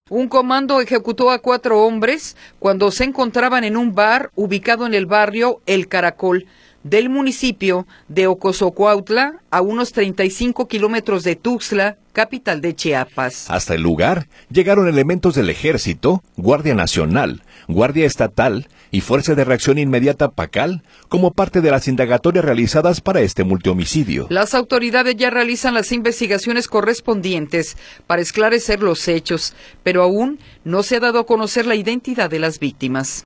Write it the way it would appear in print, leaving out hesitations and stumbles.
Un comando ejecutó a 4 hombres cuando se encontraban en un bar ubicado en el barrio El Caracol del municipio de Ocosocuautla, a unos 35 kilómetros de Tuxtla, capital de Chiapas. Hasta el lugar llegaron elementos del Ejército, Guardia Nacional, Guardia Estatal y Fuerza de Reacción Inmediata PACAL como parte de las indagatorias realizadas para este multihomicidio. Las autoridades ya realizan las investigaciones correspondientes para esclarecer los hechos, pero aún no se ha dado a conocer la identidad de las víctimas.